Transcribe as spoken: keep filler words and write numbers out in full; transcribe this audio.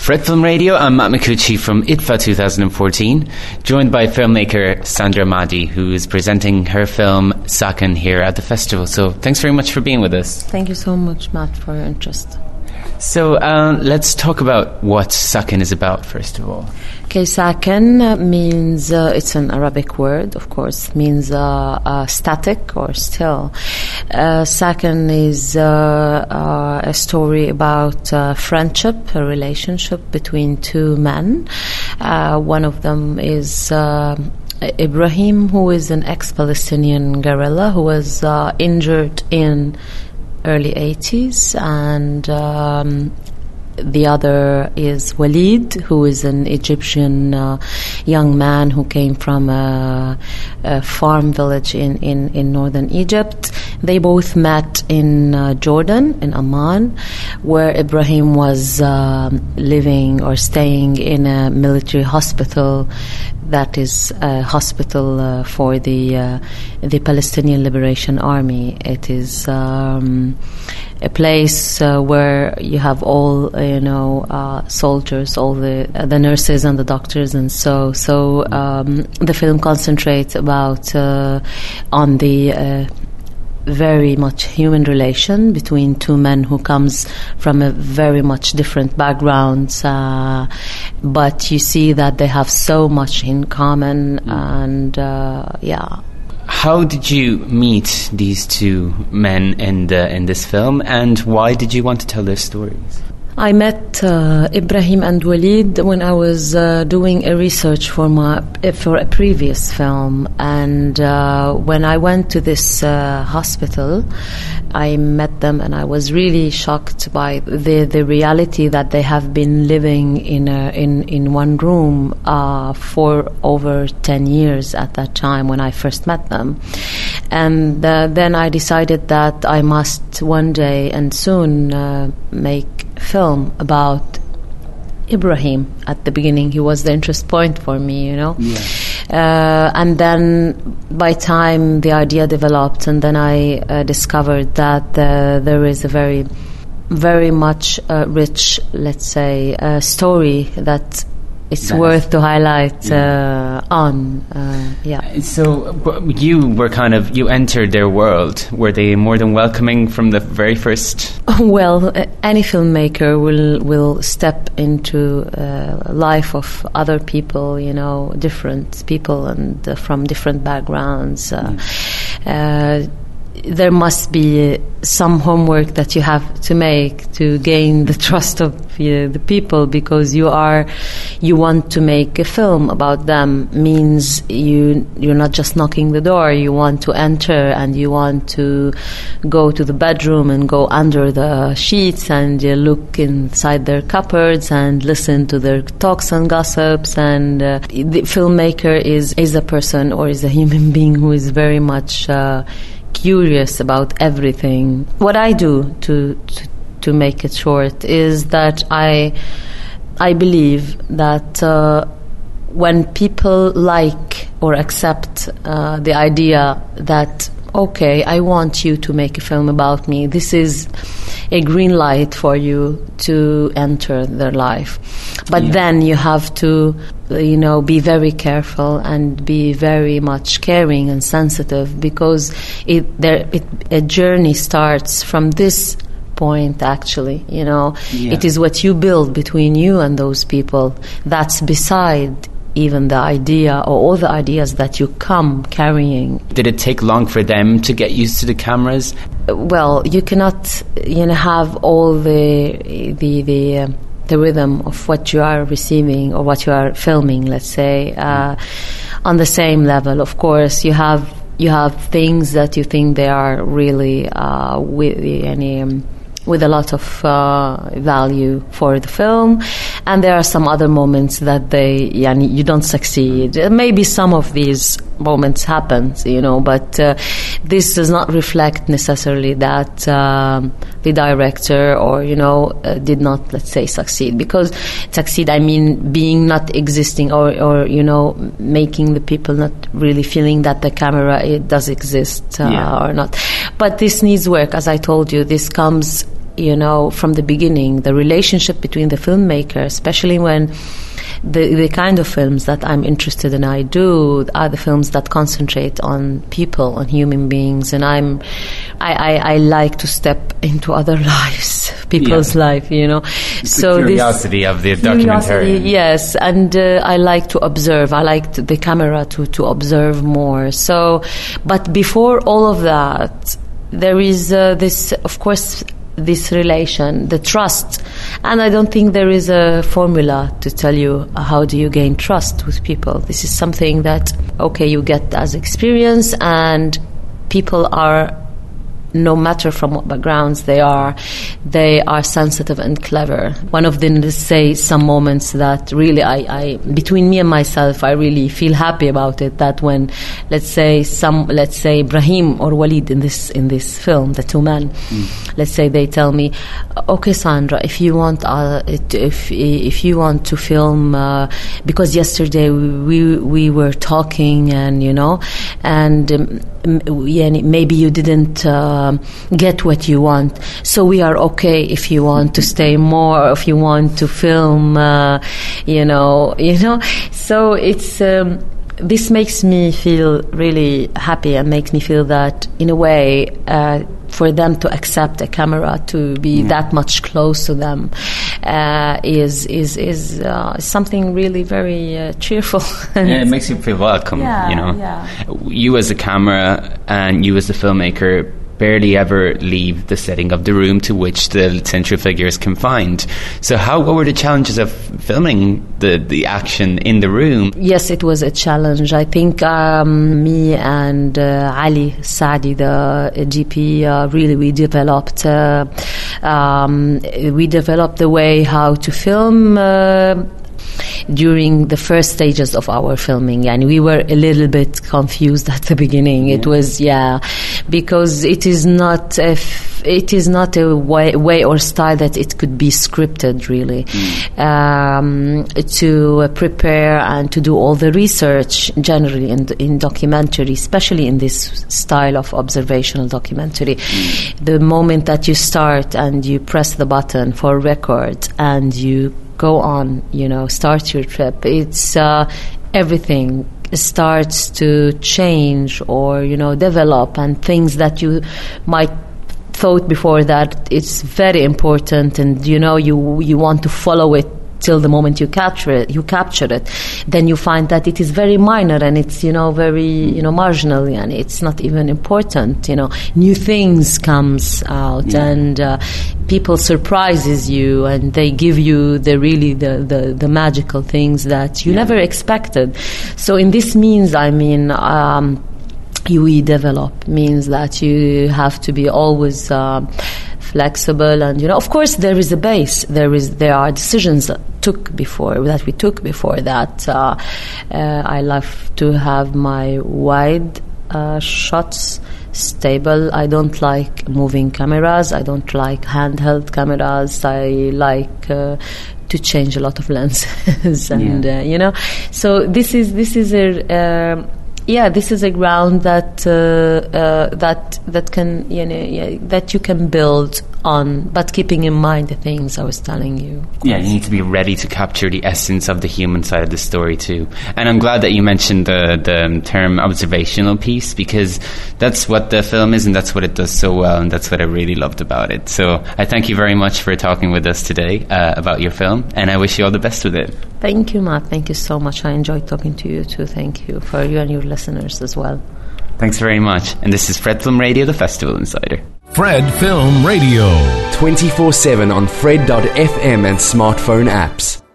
Fred Film Radio, I'm Matt Micucci from I T F A twenty fourteen, joined by filmmaker Sandra Mahdi, who is presenting her film Sakin here at the festival. So thanks very much for being with us. Thank you so much, Matt, for your interest. So uh, let's talk about what Sakin is about, first of all. Okay, Sakin means, uh, it's an Arabic word, of course, means uh, uh, static or still. Uh, Sakin is uh, uh, a story about uh, friendship, a relationship between two men. Uh, one of them is Uh, Ibrahim, who is an ex-Palestinian guerrilla who was uh, injured in early eighties, and um, the other is Walid, who is an Egyptian uh, young man who came from a, a farm village in, in, in northern Egypt. They both met in uh, Jordan, in Amman, where Ibrahim was uh, living or staying in a military hospital that is a hospital uh, for the uh, the Palestinian Liberation Army. It is um, a place uh, where you have all uh, you know uh, soldiers, all the uh, the nurses and the doctors, and so so um, the film concentrates about uh, on the Uh, very much human relation between two men who comes from a very much different backgrounds, uh, but you see that they have so much in common, and uh, yeah. How did you meet these two men in the, in this film, and why did you want to tell their stories? I met uh, Ibrahim and Walid when I was uh, doing a research for my for a previous film, and uh, when I went to this uh, hospital, I met them, and I was really shocked by the the reality that they have been living in a, in in one room uh, for over ten years at that time when I first met them, and uh, then I decided that I must one day and soon uh, make film about Ibrahim. At the beginning, he was the interest point for me, you know. Yeah. Uh, and then by time the idea developed, and then I uh, discovered that uh, there is a very, very much uh, rich, let's say, uh, story that it's nice. Worth to highlight uh, on. Uh, yeah. So you were kind of, you entered their world. Were they more than welcoming from the very first? Well, uh, any filmmaker will will step into uh, life of other people, you know, different people and uh, from different backgrounds. Uh, mm. uh, there must be some homework that you have to make to gain the trust of you know, the people, because you are you want to make a film about them. Means you you're not just knocking the door, you want to enter, and you want to go to the bedroom and go under the sheets and you look inside their cupboards and listen to their talks and gossips. And uh, the filmmaker is is a person or is a human being who is very much uh, curious about everything. What I do to, to to make it short is that I I believe that uh, when people like or accept uh, the idea that okay, I want you to make a film about me, this is a green light for you to enter their life. But yeah. Then you have to, you know, be very careful and be very much caring and sensitive, because it, there, it, a journey starts from this point, actually, you know. Yeah. It is what you build between you and those people that's beside even the idea or all the ideas that you come carrying. Did it take long for them to get used to the cameras? Well, you cannot, you know, have all the the the, uh, the rhythm of what you are receiving or what you are filming, let's say, uh, on the same level. Of course, you have you have things that you think they are really uh, with any. Um, with a lot of uh, value for the film, and there are some other moments that they, yani, you don't succeed. Maybe some of these moments happen, you know, but uh, this does not reflect necessarily that um, the director or, you know, uh, did not, let's say, succeed. Because succeed, I mean being not existing or, or you know, making the people not really feeling that the camera, it does exist uh, yeah. or not. But this needs work, as I told you. This comes you know, from the beginning, the relationship between the filmmaker, especially when the the kind of films that I'm interested in, I do, are the films that concentrate on people, on human beings, and I'm, I, I, I like to step into other lives, people's yeah. life, you know. It's so the curiosity this, of the documentary. Yes, and uh, I like to observe. I like to, the camera to to observe more. So, but before all of that, there is uh, this, of course, this relation, the trust. And I don't think there is a formula to tell you how do you gain trust with people. This is something that, okay, you get as experience, and people are, no matter from what backgrounds they are, they are sensitive and clever. One of them, let's say, some moments that really, I, I, between me and myself, I really feel happy about it. That when, let's say, some, let's say, Brahim or Walid in this in this film, the two men, mm. let's say they tell me, okay, Sandra, if you want, uh, if if you want to film, uh, because yesterday we we were talking, and you know, and um, yeah, maybe you didn't. Uh, Um, get what you want, so we are okay if you want to stay more, or if you want to film, uh, you know, you know. So it's um, this makes me feel really happy, and makes me feel that, in a way, uh, for them to accept a camera to be yeah. that much close to them uh, is is is uh, something really very uh, cheerful. Yeah, it makes you feel welcome. Yeah, you know, yeah. You as a camera and you as the filmmaker barely ever leave the setting of the room to which the central figure is confined. So how, what were the challenges of filming the, the action in the room? Yes, it was a challenge. I think um, me and uh, Ali Saadi, the G P, uh, really we developed uh, um, we developed the way how to film uh, during the first stages of our filming, and we were a little bit confused at the beginning. Yeah. It was, yeah, because it is not a f- it is not a way, way or style that it could be scripted, really. Mm. Um, to uh, prepare and to do all the research generally in, in documentary, especially in this style of observational documentary. Mm. The moment that you start and you press the button for record and you go on, you know, start your trip, it's uh, everything starts to change or, you know, develop, and things that you might thought before that it's very important, and you know, you you want to follow it till the moment you capture it, you capture it, then you find that it is very minor, and it's, you know, very, you know, marginal, and it's not even important. You know, new things comes out, yeah. and uh, people surprises you, and they give you the really the the, the magical things that you yeah. never expected. So in this means, I mean. Um, we develop means that you have to be always uh, flexible, and you know, of course, there is a base. There is there are decisions that took before that we took before that. Uh, uh, I love to have my wide uh, shots stable. I don't like moving cameras. I don't like handheld cameras. I like. Uh, to change a lot of lenses, and yeah. uh, you know, so this is this is a. Uh, Yeah, this is a ground that uh, uh, that that can, you know, yeah, that you can build on, but keeping in mind the things I was telling you. Yeah, you need to be ready to capture the essence of the human side of the story too. And I'm glad that you mentioned the the term observational piece, because that's what the film is, and that's what it does so well, and that's what I really loved about it. So I thank you very much for talking with us today uh, about your film, and I wish you all the best with it. Thank you, Matt. Thank you so much. I enjoyed talking to you too. Thank you for you and your listeners as well. Thanks very much. And this is Fred Film Radio, the Festival Insider. Fred Film Radio. twenty-four seven on Fred dot f m and smartphone apps.